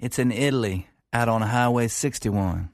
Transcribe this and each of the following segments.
It's in Italy, out on Highway 61.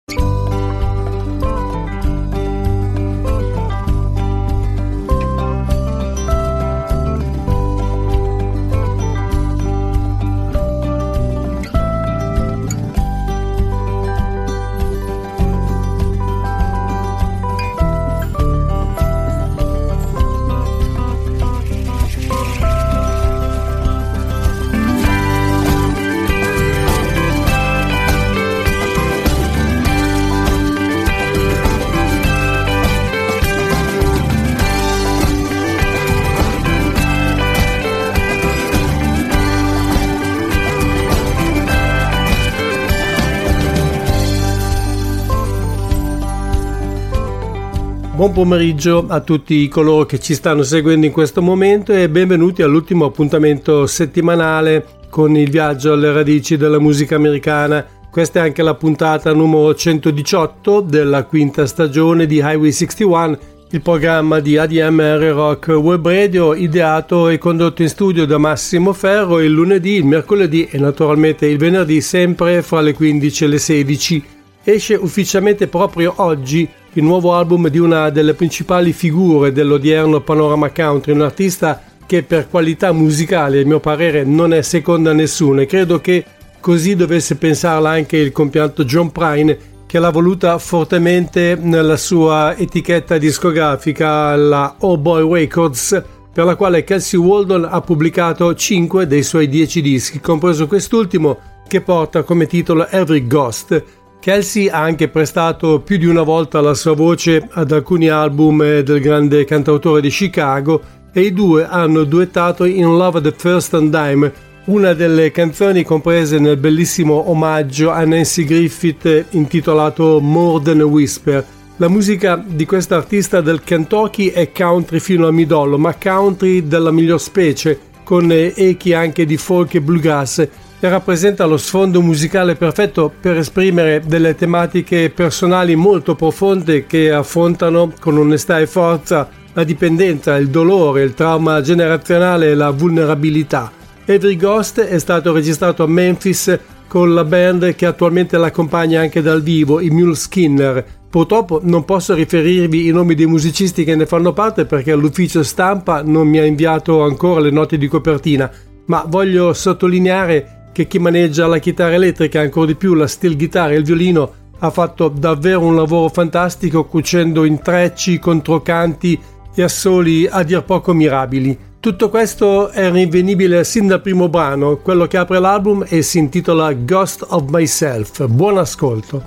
Buon pomeriggio a tutti coloro che ci stanno seguendo in questo momento e benvenuti all'ultimo appuntamento settimanale con il viaggio alle radici della musica americana. Questa è anche la puntata numero 118 della quinta stagione di Highway 61, il programma di ADMR Rock Web Radio, ideato e condotto in studio da Massimo Ferro il lunedì, il mercoledì e naturalmente il venerdì, sempre fra le 15 e le 16. Esce ufficialmente proprio oggi il nuovo album di una delle principali figure dell'odierno panorama country, un artista che per qualità musicale, a mio parere, non è seconda a nessuno, e credo che così dovesse pensarla anche il compianto John Prine, che l'ha voluta fortemente nella sua etichetta discografica, la Oh Boy Records, per la quale Kelsey Waldon ha pubblicato 5 dei suoi 10 dischi, compreso quest'ultimo che porta come titolo Every Ghost. Kelsey ha anche prestato più di una volta la sua voce ad alcuni album del grande cantautore di Chicago e i due hanno duettato in Love at the First and Dime, una delle canzoni comprese nel bellissimo omaggio a Nancy Griffith intitolato More Than a Whisper. La musica di questo artista del Kentucky è country fino al midollo, ma country della miglior specie, con echi anche di folk e bluegrass, e rappresenta lo sfondo musicale perfetto per esprimere delle tematiche personali molto profonde che affrontano con onestà e forza la dipendenza, il dolore, il trauma generazionale e la vulnerabilità. Every Ghost è stato registrato a Memphis con la band che attualmente l'accompagna anche dal vivo, i Mule Skinner. Purtroppo non posso riferirvi i nomi dei musicisti che ne fanno parte perché l'ufficio stampa non mi ha inviato ancora le note di copertina, ma voglio sottolineare che chi maneggia la chitarra elettrica, ancora di più la steel guitar e il violino, ha fatto davvero un lavoro fantastico, cucendo intrecci, controcanti e assoli a dir poco mirabili. Tutto questo è rinvenibile sin dal primo brano, quello che apre l'album, e si intitola Ghost of Myself. Buon ascolto.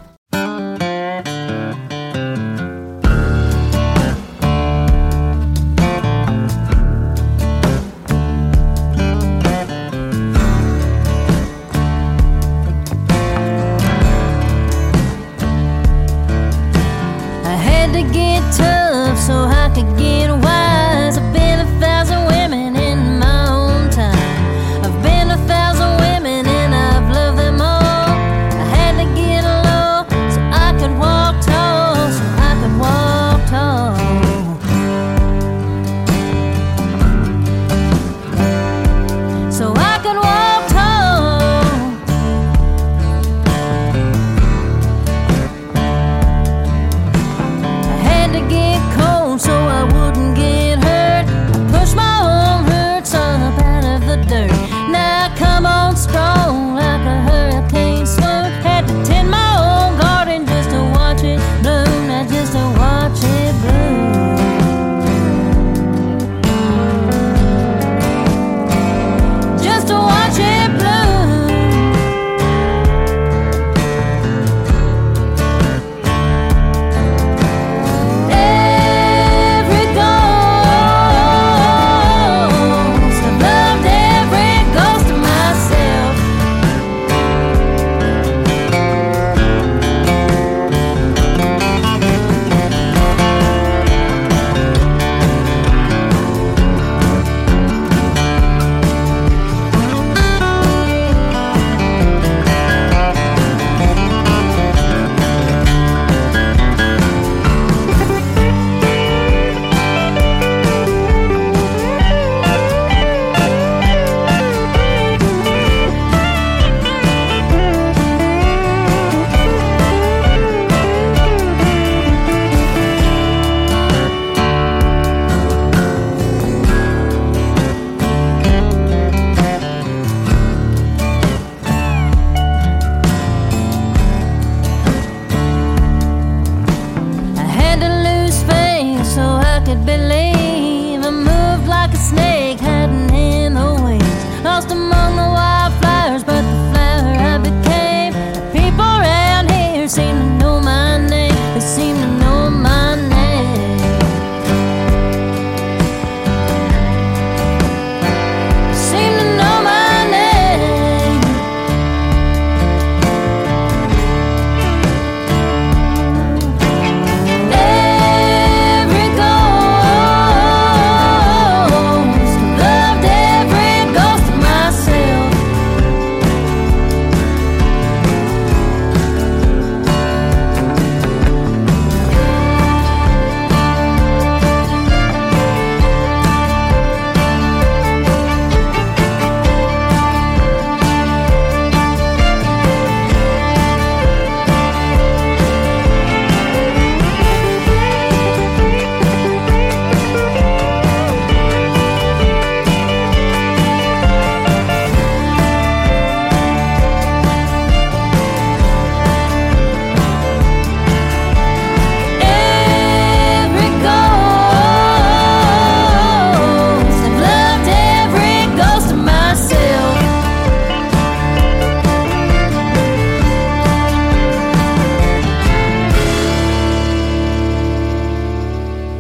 So I wouldn't get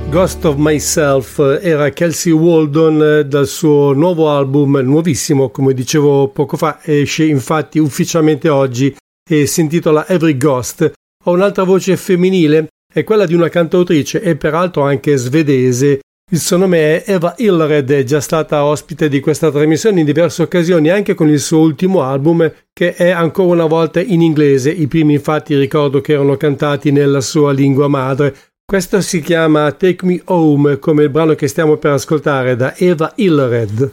Ghost of Myself era Kelsey Waldon dal suo nuovo album, nuovissimo come dicevo poco fa, esce infatti ufficialmente oggi e si intitola Every Ghost. Ho un'altra voce femminile, è quella di una cantautrice e peraltro anche svedese. Il suo nome è Eva Ilred, è già stata ospite di questa trasmissione in diverse occasioni anche con il suo ultimo album che è ancora una volta in inglese. I primi infatti ricordo che erano cantati nella sua lingua madre. Questo si chiama Take Me Home, come il brano che stiamo per ascoltare da Eva Ilred.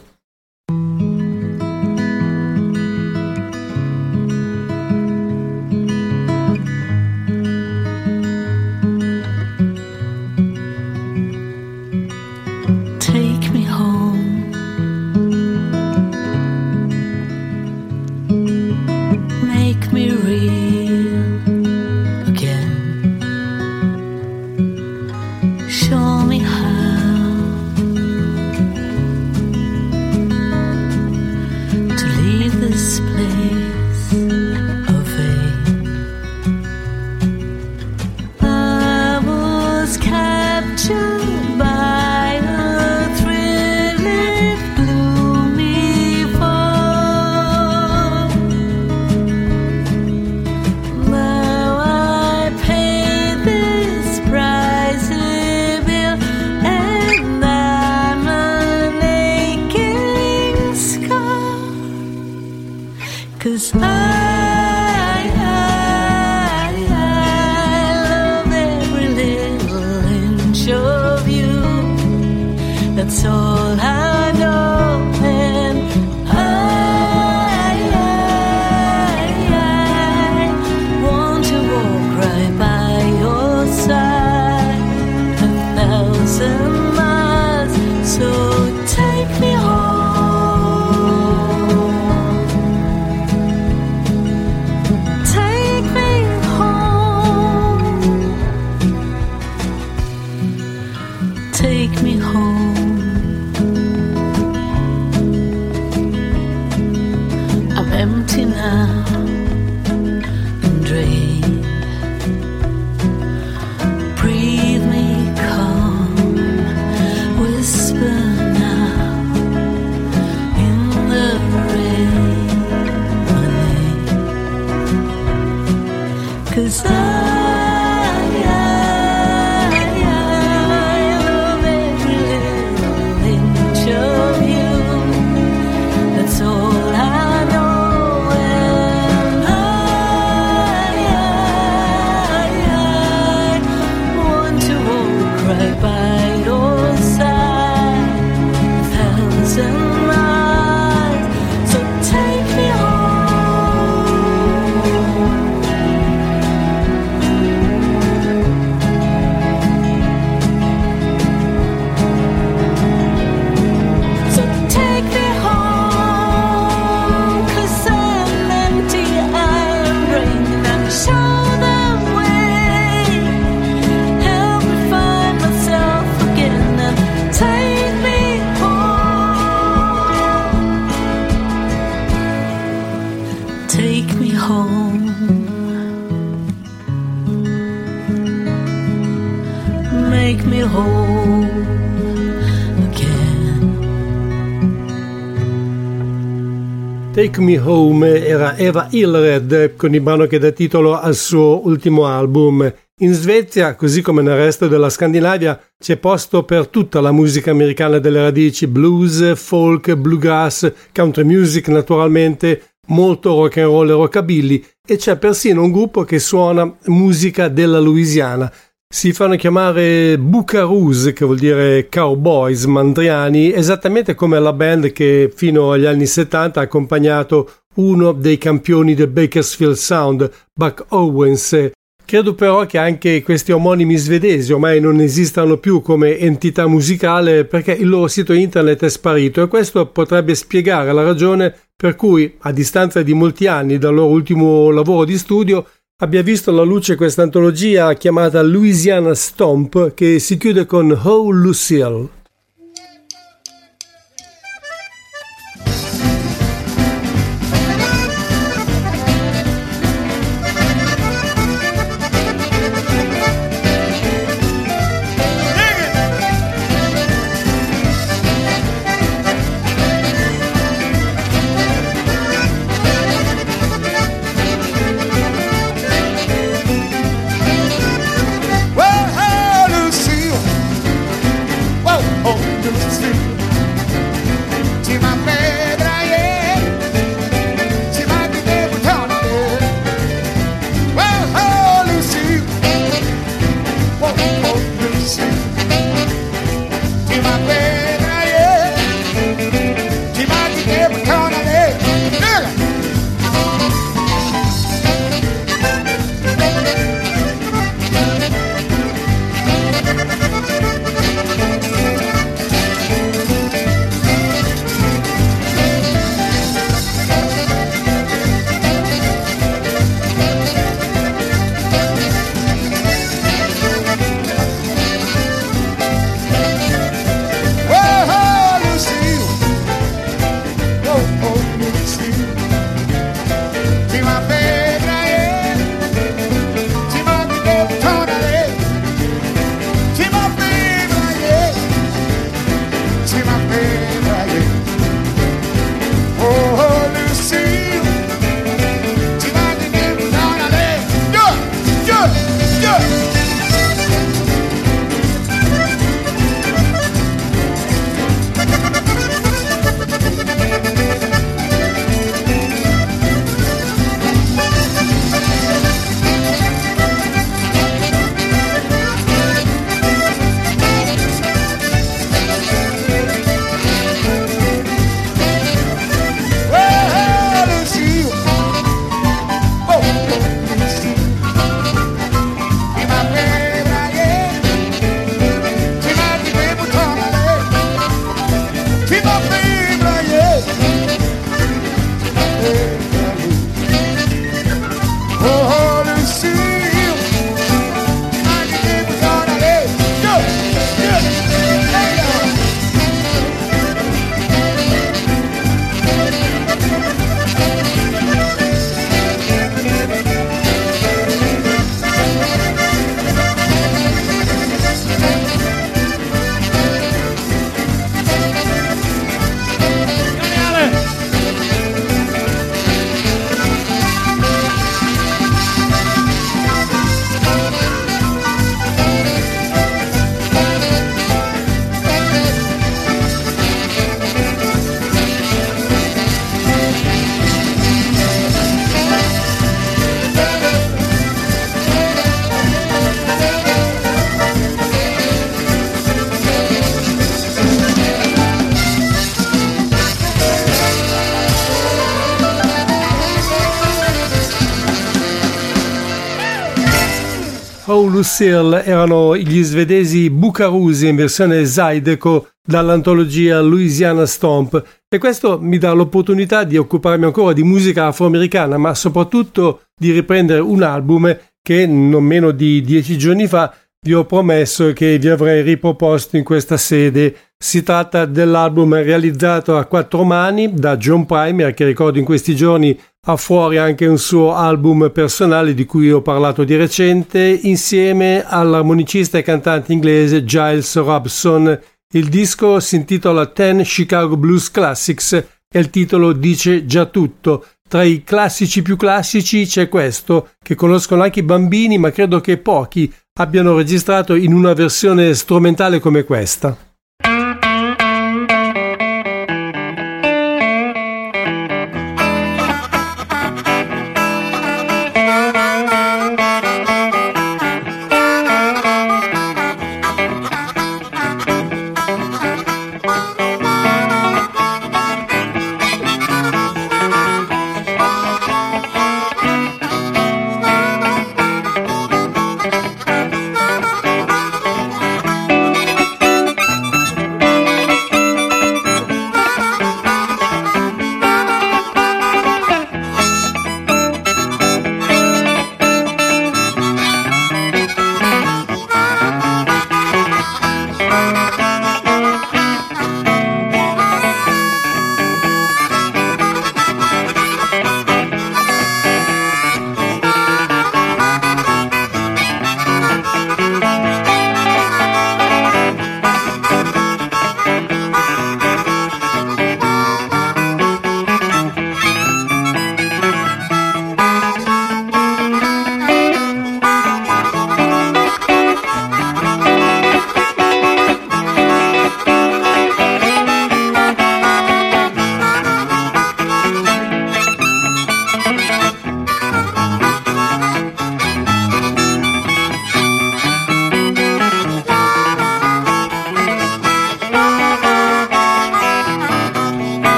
Take me home, make me real again. Show me how to leave this place of vain. I was captured by a thrill it blew me for. Now I pay this price. 'Cause I love every little inch of you. That's all I know, and I want to walk right by your side 1,000 miles. So take me home. Take me home. I'm empty now and drained. Breathe me calm, whisper now in the rain my name. 'Cause Take Me Home era Eva Ilred con il brano che dà titolo al suo ultimo album. In Svezia, così come nel resto della Scandinavia, c'è posto per tutta la musica americana delle radici: blues, folk, bluegrass, country music naturalmente, molto rock and roll e rockabilly, e c'è persino un gruppo che suona musica della Louisiana. Si fanno chiamare Buckaroos, che vuol dire cowboys mandriani, esattamente come la band che fino agli anni 70 ha accompagnato uno dei campioni del Bakersfield Sound, Buck Owens. Credo però che anche questi omonimi svedesi ormai non esistano più come entità musicale perché il loro sito internet è sparito, e questo potrebbe spiegare la ragione per cui, a distanza di molti anni dal loro ultimo lavoro di studio, abbia visto la luce questa antologia chiamata Louisiana Stomp, che si chiude con Oh Lucille. Dig it! Oh Lucille erano gli svedesi Bukarusi in versione Zydeco dall'antologia Louisiana Stomp, e questo mi dà l'opportunità di occuparmi ancora di musica afroamericana, ma soprattutto di riprendere un album che non meno di 10 giorni fa vi ho promesso che vi avrei riproposto in questa sede. Si tratta dell'album realizzato a quattro mani da John Primer, che ricordo in questi giorni ha fuori anche un suo album personale di cui ho parlato di recente, insieme all'armonicista e cantante inglese Giles Robson. Il disco si intitola 10 Chicago Blues Classics e il titolo dice già tutto. Tra i classici più classici c'è questo, che conoscono anche i bambini, ma credo che pochi abbiano registrato in una versione strumentale come questa.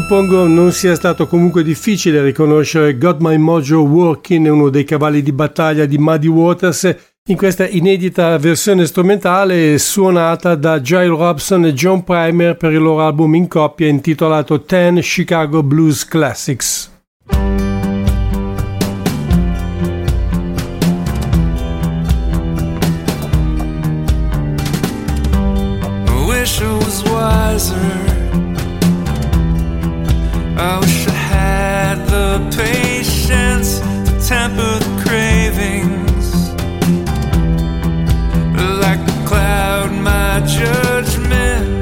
suppongo non sia stato comunque difficile riconoscere Got My Mojo Working, uno dei cavalli di battaglia di Muddy Waters, in questa inedita versione strumentale suonata da Giles Robson e John Primer per il loro album in coppia intitolato 10 Chicago Blues Classics. I wish I was wiser. I wish I had the patience to temper the cravings, like to cloud my judgment.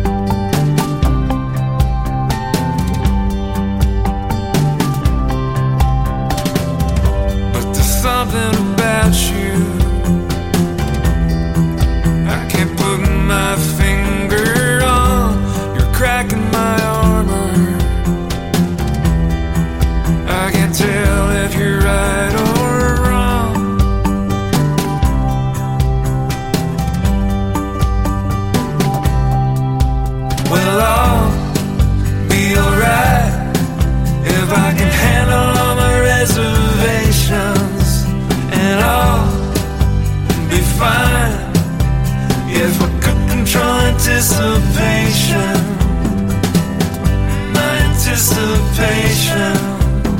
But there's something about you I can't put my finger on. You're cracking my armor. I can't tell if you're right or wrong. Well, I'll be alright if I can handle all my reservations, and I'll be fine if I could control anticipation, my anticipation.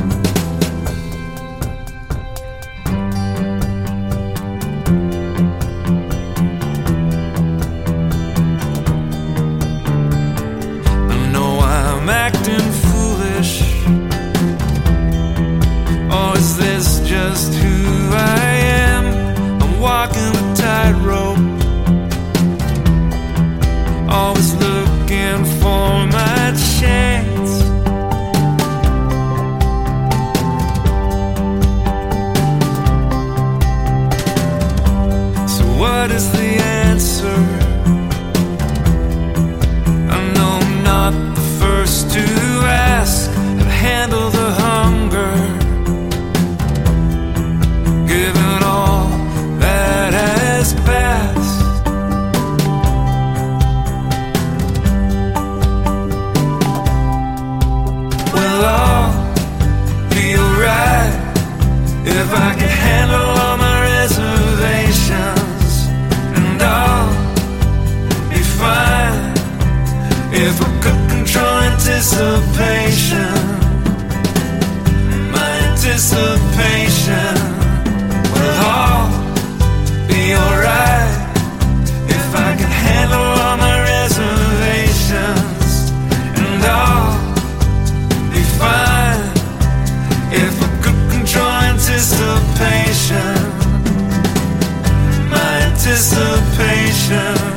Acting foolish, or is this just who I am? I'm walking a tightrope, always looking for my chance. So what is the answer? I know I'm not to ask and handle the hunger, given all that has passed. Well, I'll be alright if I can handle all my reservations, and I'll be fine if I could control anticipation, my anticipation. Well, I'll be alright if I can handle all my reservations, and I'll be fine if I could control anticipation, my anticipation.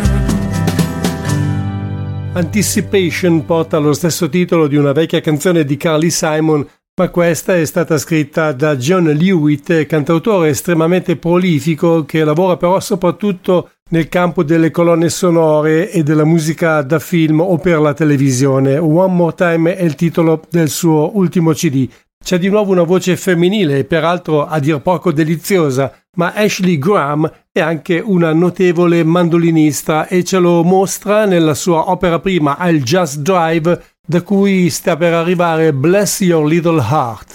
Anticipation porta lo stesso titolo di una vecchia canzone di Carly Simon, ma questa è stata scritta da John Lewitt, cantautore estremamente prolifico che lavora però soprattutto nel campo delle colonne sonore e della musica da film o per la televisione. One More Time è il titolo del suo ultimo CD. C'è di nuovo una voce femminile e peraltro a dir poco deliziosa, ma Ashley Graham è anche una notevole mandolinista e ce lo mostra nella sua opera prima I'll Just Drive, da cui sta per arrivare Bless Your Little Heart.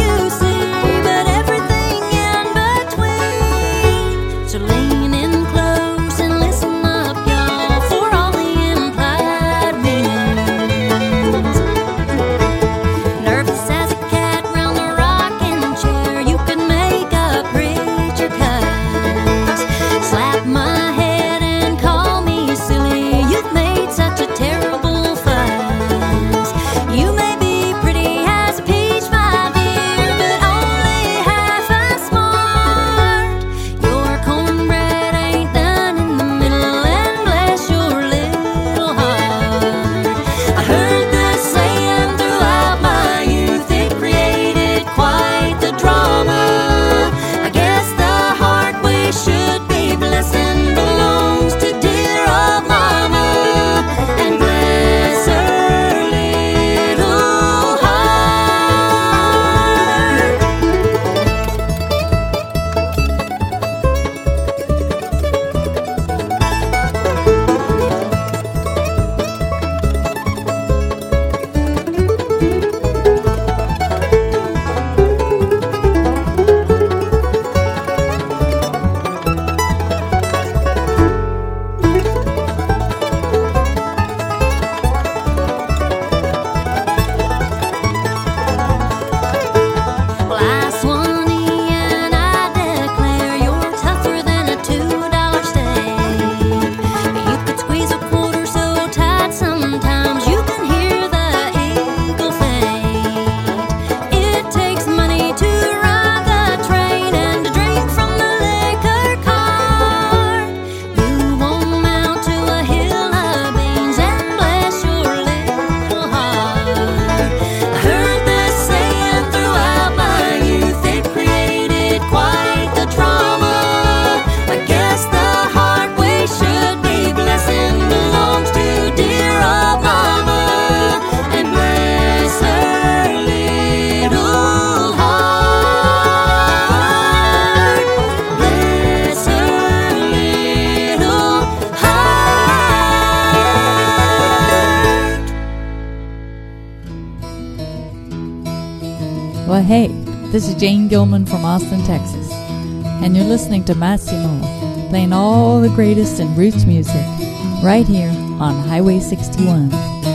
Leaning close. Well, hey, this is Jane Gilman from Austin, Texas, and you're listening to Massimo, playing all the greatest in roots music, right here on Highway 61.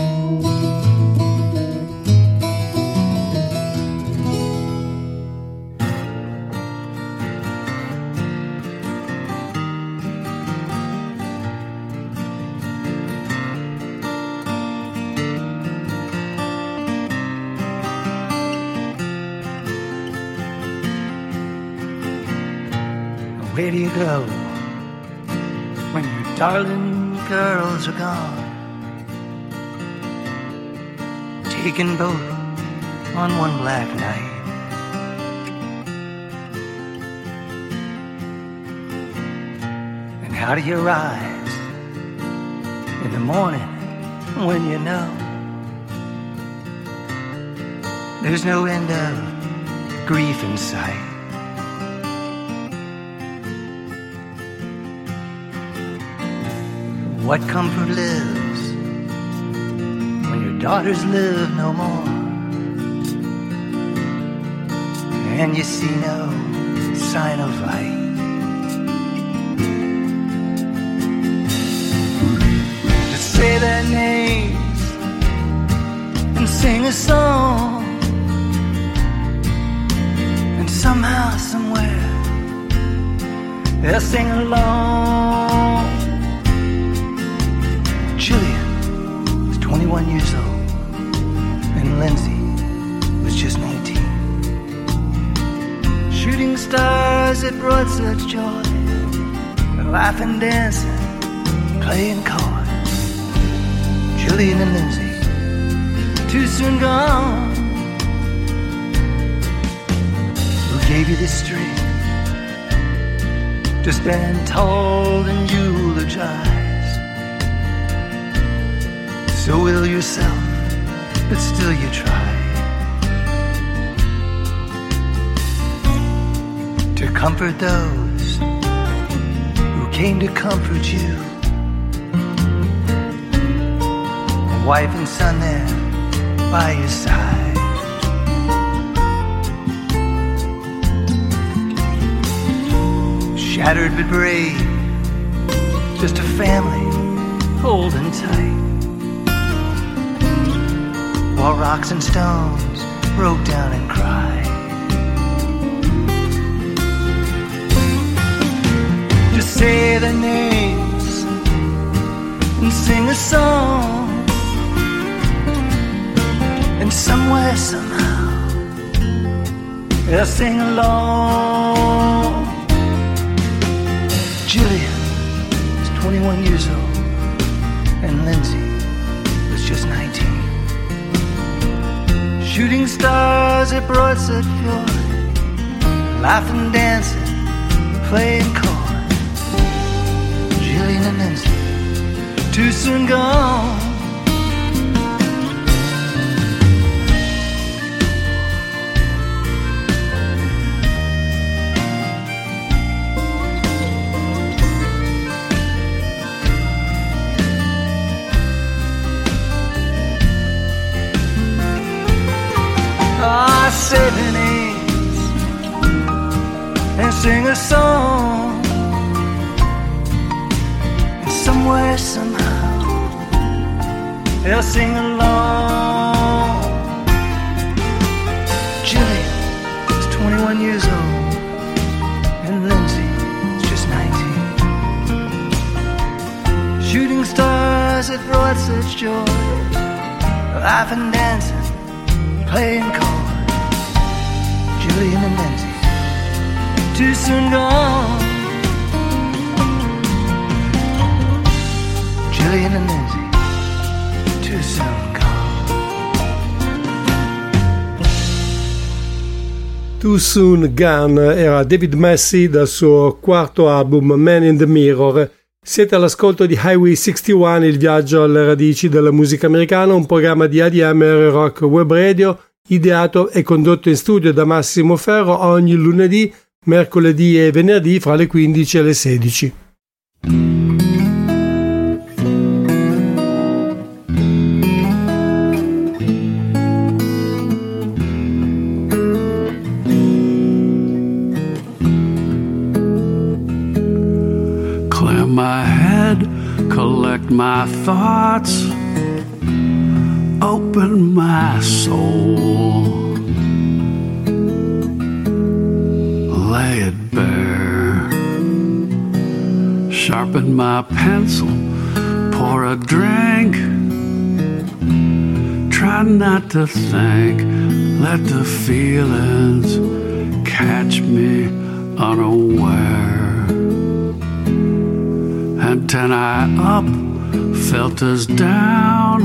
Where do you go when your darling girls are gone? Taken both on one black night. And how do you rise in the morning when you know there's no end of grief in sight? What comfort lives when your daughters live no more, and you see no sign of light? Just say their names and sing a song, and somehow, somewhere, they'll sing along. Jillian was 21 years old, and Lindsay was just 19. Shooting stars that brought such joy, laughing, dancing, playing cards. Jillian and Lindsay, too soon gone. Who gave you the strength to stand tall and eulogize? So ill yourself, but still you try to comfort those who came to comfort you. A wife and son there by your side. Shattered but brave, just a family holding tight, while rocks and stones broke down and cried. Just say their names and sing a song, and somewhere, somehow, they'll sing along. Jillian was 21 years old, and Lindsay was just 19. Shooting stars that brought such joy, laughing, dancing, playing cards. Jillian and Lindsay, too soon gone. Say their names and sing a song, and somewhere, somehow, they'll sing along. Jillian is 21 years old, and Lindsay is just 19. Shooting stars that brought such joy, laughing, dancing, playing cards. Jillian and Lindsay, too soon gone. Jillian and Lindsay, too soon gone. Too Soon Gone era David Massey dal suo quarto album Man in the Mirror. Siete all'ascolto di Highway 61, il viaggio alle radici della musica americana, un programma di ADMR Rock Web Radio, ideato e condotto in studio da Massimo Ferro ogni lunedì, mercoledì e venerdì fra le 15 e le 16. my head, collect my thoughts, open my soul, lay it bare, sharpen my pencil, pour a drink, try not to think, let the feelings catch me unaware. Antennae up, filters down,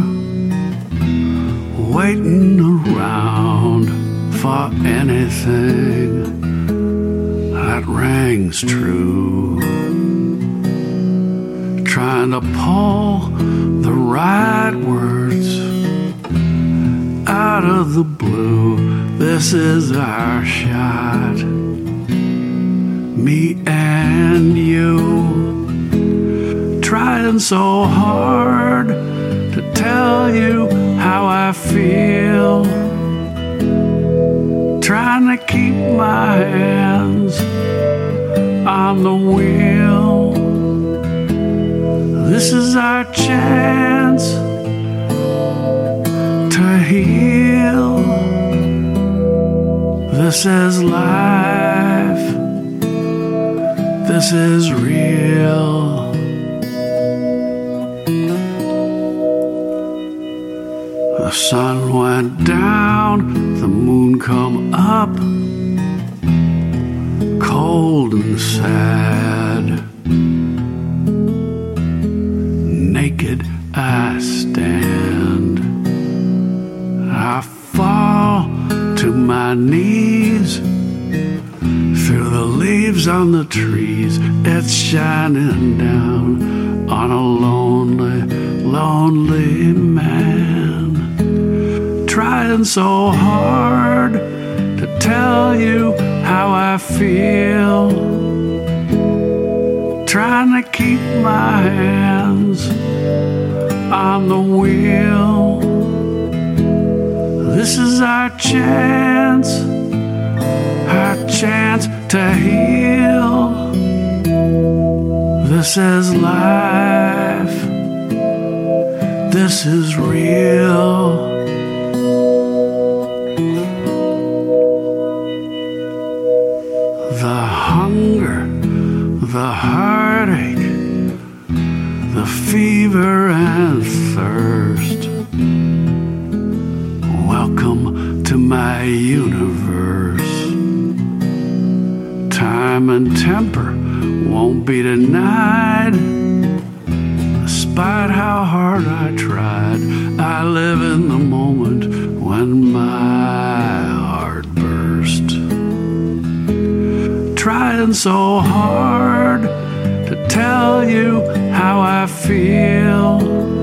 waiting around for anything that rings true. Trying to pull the right words out of the blue. This is our shot, me and you. Trying so hard to tell you how I feel, trying to keep my hands on the wheel. This is our chance to heal. This is life, this is real. The sun went down, the moon come up, cold and sad. Naked I stand, I fall to my knees, through the leaves on the trees. It's shining down on a lonely, lonely man. Trying so hard to tell you how I feel, trying to keep my hands on the wheel. This is our chance to heal. This is life, this is real. The hunger, the heartache, the fever and thirst. Welcome to my universe. Time and temper won't be denied. Despite how hard I tried, I live in the moment when my heart burst. Trying so hard to tell you how I feel,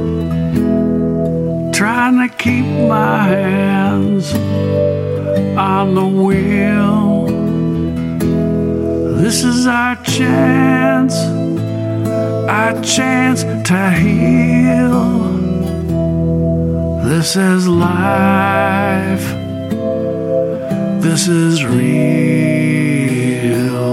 trying to keep my hands on the wheel. This is our chance to heal. This is life, this is real.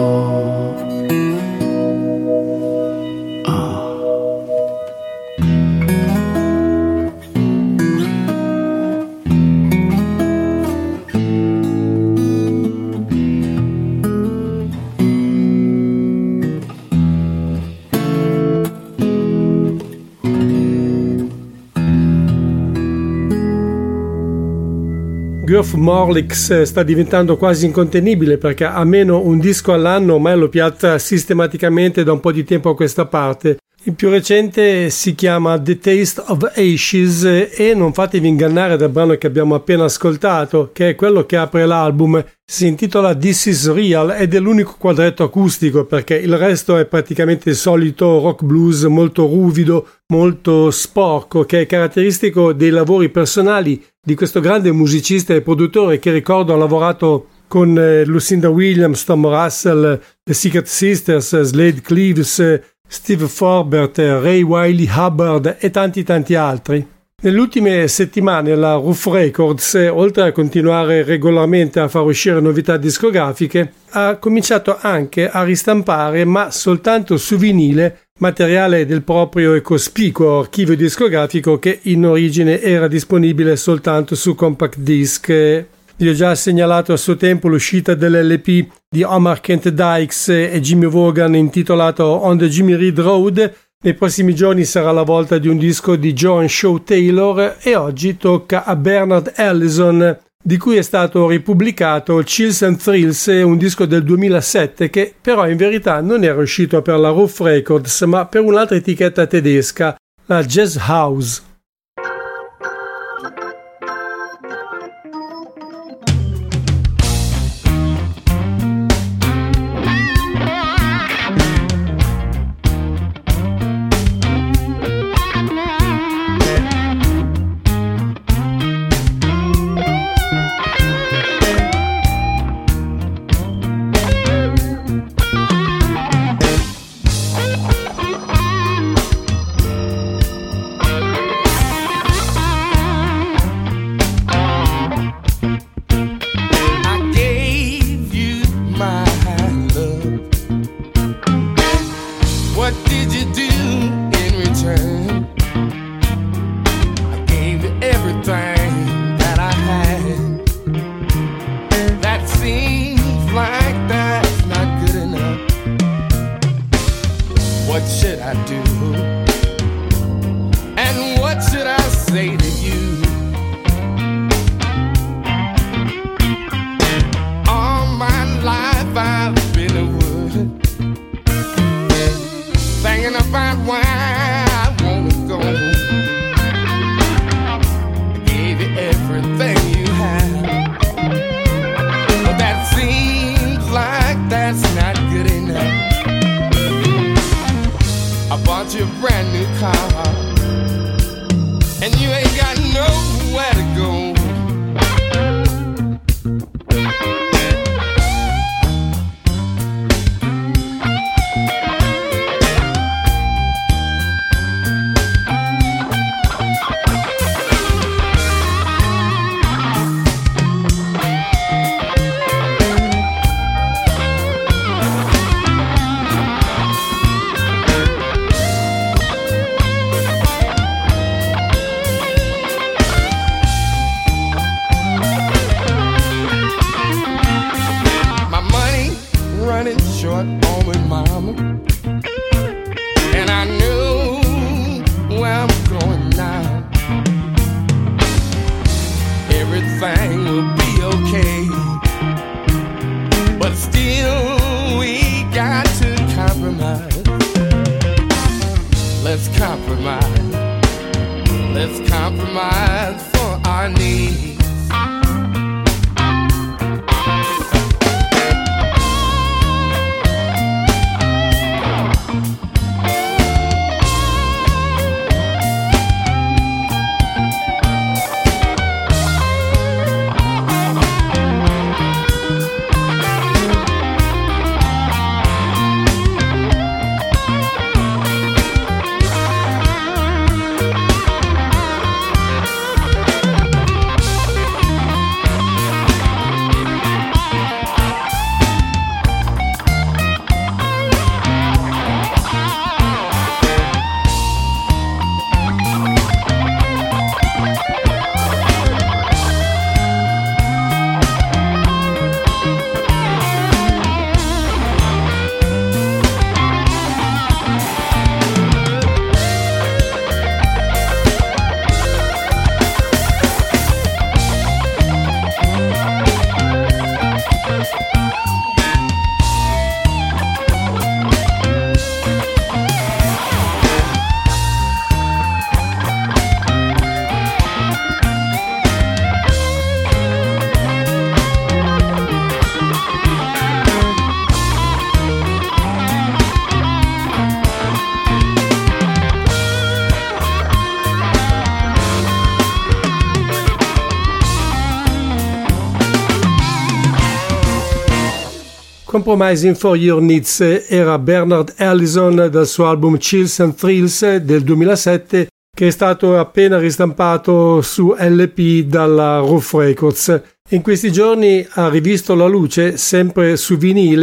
Geoff Morlix sta diventando quasi incontenibile, perché almeno un disco all'anno ormai lo piazza sistematicamente da un po' di tempo a questa parte. Il più recente si chiama The Taste of Ashes e non fatevi ingannare dal brano che abbiamo appena ascoltato, che è quello che apre l'album. Si intitola This Is Real ed è l'unico quadretto acustico, perché il resto è praticamente il solito rock blues molto ruvido, molto sporco, che è caratteristico dei lavori personali di questo grande musicista e produttore che, ricordo, ha lavorato con Lucinda Williams, Tom Russell, The Secret Sisters, Slade Cleaves, Steve Forbert, Ray Wylie Hubbard e tanti altri. Nelle ultime settimane la Rough Records, oltre a continuare regolarmente a far uscire novità discografiche, ha cominciato anche a ristampare, ma soltanto su vinile, materiale del proprio e cospicuo archivio discografico che in origine era disponibile soltanto su compact disc. Vi ho già segnalato a suo tempo l'uscita dell'LP di Omar Kent Dykes e Jimmy Vaughan intitolato On the Jimmy Reed Road. Nei prossimi giorni sarà la volta di un disco di Joan Shaw Taylor e oggi tocca a Bernard Allison, di cui è stato ripubblicato Chills and Thrills, un disco del 2007 che però in verità non era uscito per la Roof Records ma per un'altra etichetta tedesca, la Jazz House. Compromising for Your Needs era Bernard Allison dal suo album Chills and Thrills del 2007 che è stato appena ristampato su LP dalla Roof Records. In questi giorni ha rivisto la luce, sempre su vinile,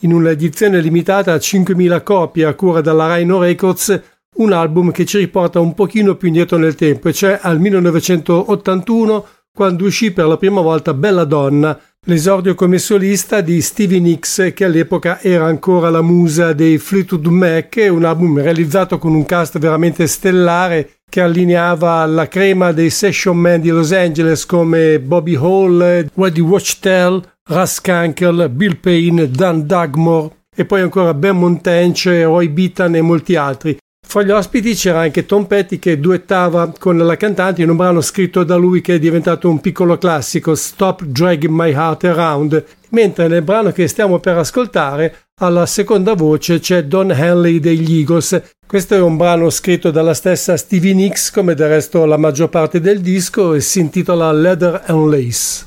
in un'edizione limitata a 5.000 copie a cura della Rhino Records, un album che ci riporta un pochino più indietro nel tempo, e cioè al 1981, quando uscì per la prima volta Bella Donna, l'esordio come solista di Stevie Nicks, che all'epoca era ancora la musa dei Fleetwood Mac, un album realizzato con un cast veramente stellare che allineava la crema dei session man di Los Angeles come Bobby Hall, Waddy Wachtel, Russ Kunkel, Bill Payne, Dan Dugmore e poi ancora Ben Montench, Roy Bittan e molti altri. Fra gli ospiti c'era anche Tom Petty, che duettava con la cantante in un brano scritto da lui che è diventato un piccolo classico, Stop Dragging My Heart Around, mentre nel brano che stiamo per ascoltare alla seconda voce c'è Don Henley degli Eagles. Questo è un brano scritto dalla stessa Stevie Nicks, come del resto la maggior parte del disco, e si intitola Leather and Lace.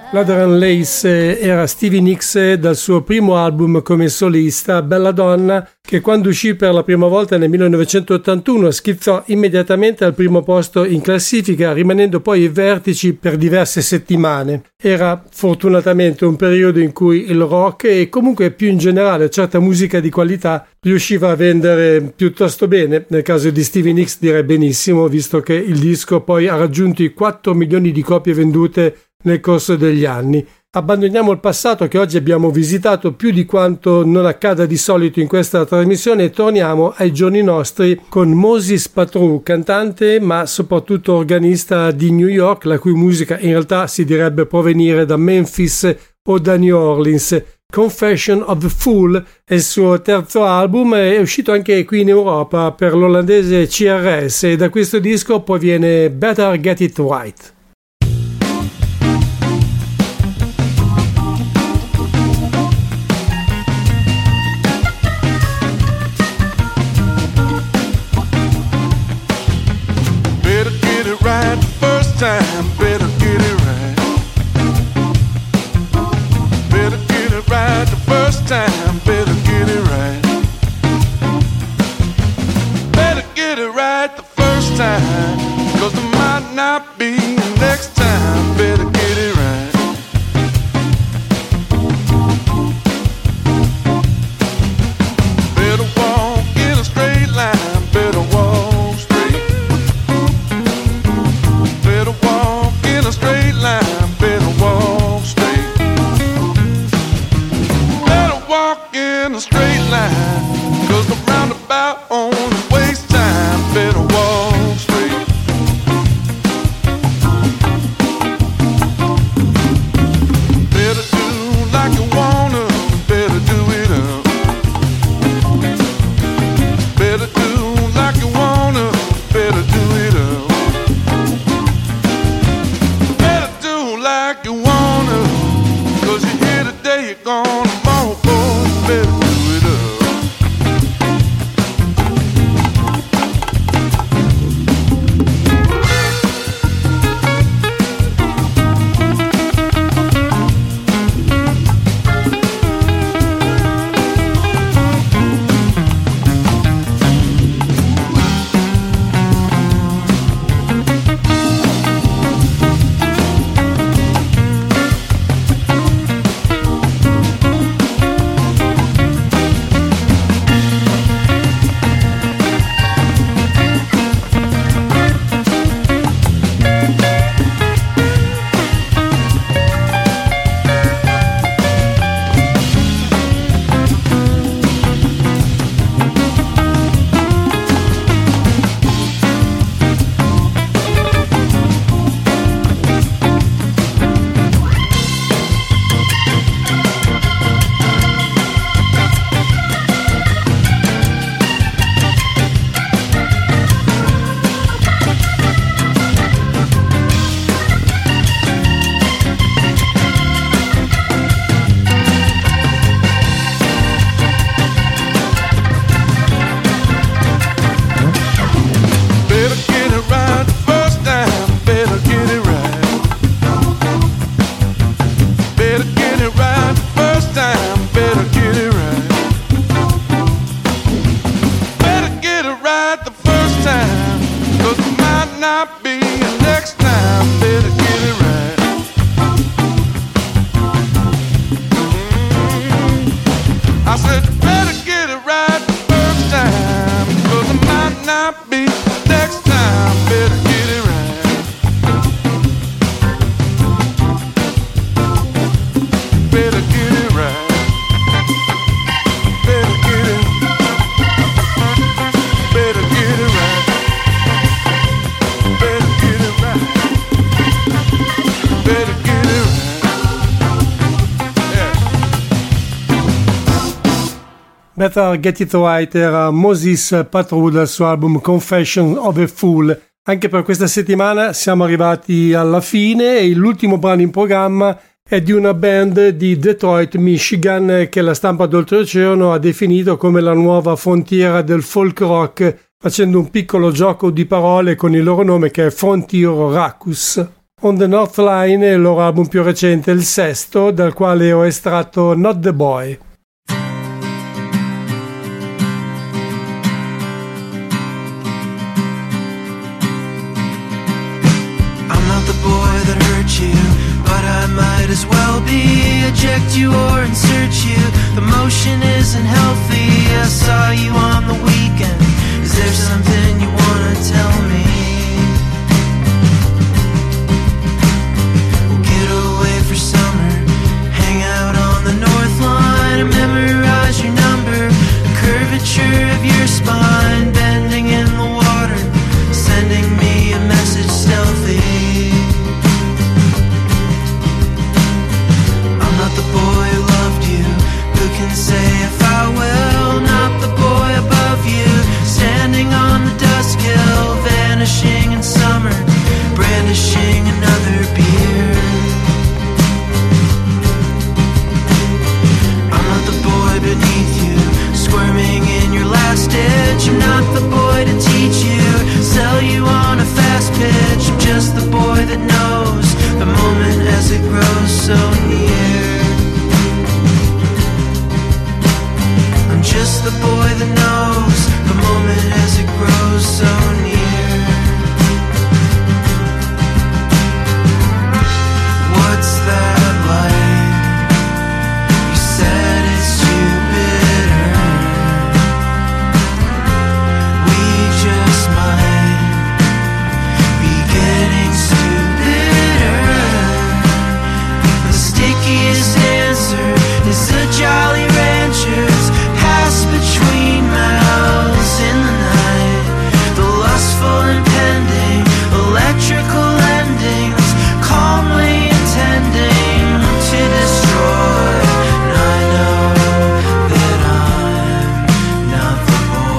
Lateran Lace era Stevie Nicks dal suo primo album come solista, Bella Donna, che quando uscì per la prima volta nel 1981 schizzò immediatamente al primo posto in classifica, rimanendo poi ai vertici per diverse settimane. Era fortunatamente un periodo in cui il rock e comunque più in generale certa musica di qualità riusciva a vendere piuttosto bene. Nel caso di Stevie Nicks direi benissimo, visto che il disco poi ha raggiunto i 4 milioni di copie vendute nel corso degli anni. Abbandoniamo il passato che oggi abbiamo visitato più di quanto non accada di solito in questa trasmissione e torniamo ai giorni nostri con Moses Patrou, cantante ma soprattutto organista di New York, la cui musica in realtà si direbbe provenire da Memphis o da New Orleans. Confession of a Fool è il suo terzo album, è uscito anche qui in Europa per l'olandese CRS e da questo disco proviene Better Get It Right. Time, better get it right. Better get it right the first time, better get it right. Better get it right the first time, 'cause there might not be next time, better get it right. Better walk in a straight line, better walk straight. Better walk in a straight line, better walk straight. Better walk in a straight line, 'cause the roundabout only waste time, better walk straight. Better do like you wanna, better do it up. Better do like you wanna, better do it up. Like you wanna, 'cause you're here today, you're gone tomorrow, boy, you better do it up. Better Get It Right era Moses Patrou dal suo album Confession of a Fool. Anche per questa settimana siamo arrivati alla fine e l'ultimo brano in programma è di una band di Detroit, Michigan, che la stampa d'oltreoceano ha definito come la nuova frontiera del folk rock, facendo un piccolo gioco di parole con il loro nome che è Frontier Racus. On the North Line è il loro album più recente, il sesto, dal quale ho estratto Not the Boy. I'm not the boy that hurt you, but I might as well be. Eject you or insert you, the motion isn't healthy. I saw you on the weekend. Is there something you wanna tell me? We'll get away for summer, hang out on the North Line, and memorize your number, the curvature of your spine, bending in the water, sending me a message stealthy. I'm not the boy who loved you, who can say if I will, not the boy above you, standing on the dusk hill, vanishing in summer, brandishing another beer. I'm not the boy beneath you, squirming in your last ditch. I'm not the boy to teach you, sell you on a fast pitch. I'm just the boy that knows the moment as it grows so near. I'm just the boy that knows the moment as it grows so near. What's that like? You said it's too bitter. We just might be getting stupider. The stickiest answer is a Jolly Ranchers pass between mouths in the night. The lustful impending electrical endings, calmly intending to destroy. And I know that I'm not the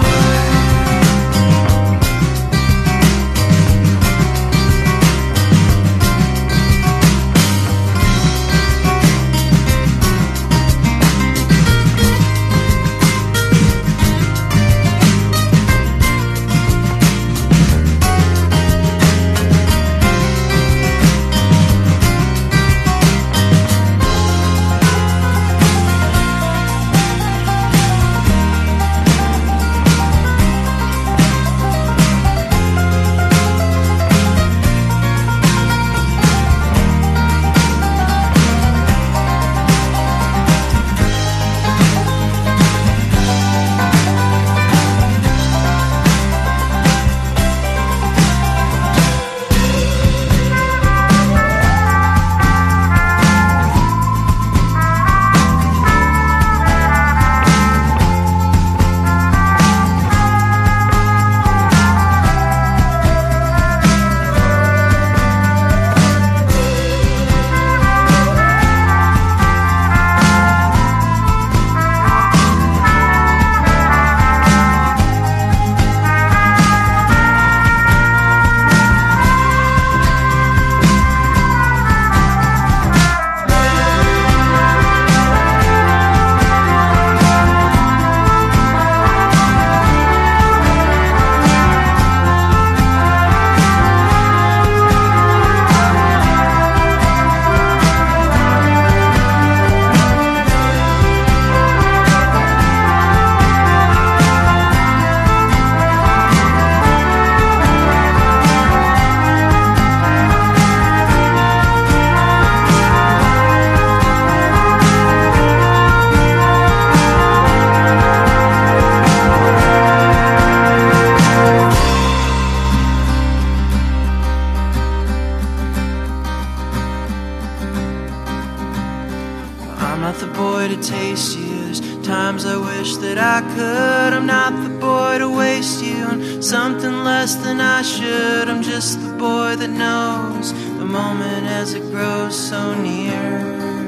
times I wish that I could. I'm not the boy to waste you on something less than I should. I'm just the boy that knows the moment as it grows so near.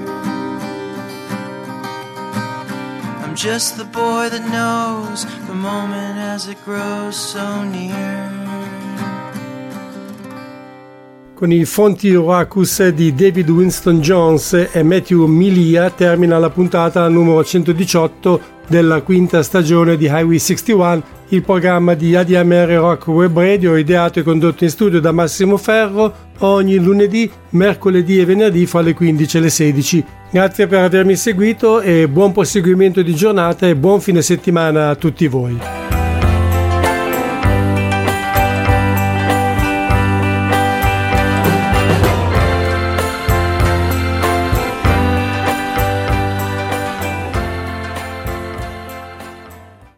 I'm just the boy that knows the moment as it grows so near. Con i Fonti Racus di David Winston Jones e Matthew Milia termina la puntata numero 118 della quinta stagione di Highway 61, il programma di ADMR Rock Web Radio, ideato e condotto in studio da Massimo Ferro, ogni lunedì, mercoledì e venerdì fra le 15 e le 16. Grazie per avermi seguito e buon proseguimento di giornata e buon fine settimana a tutti voi.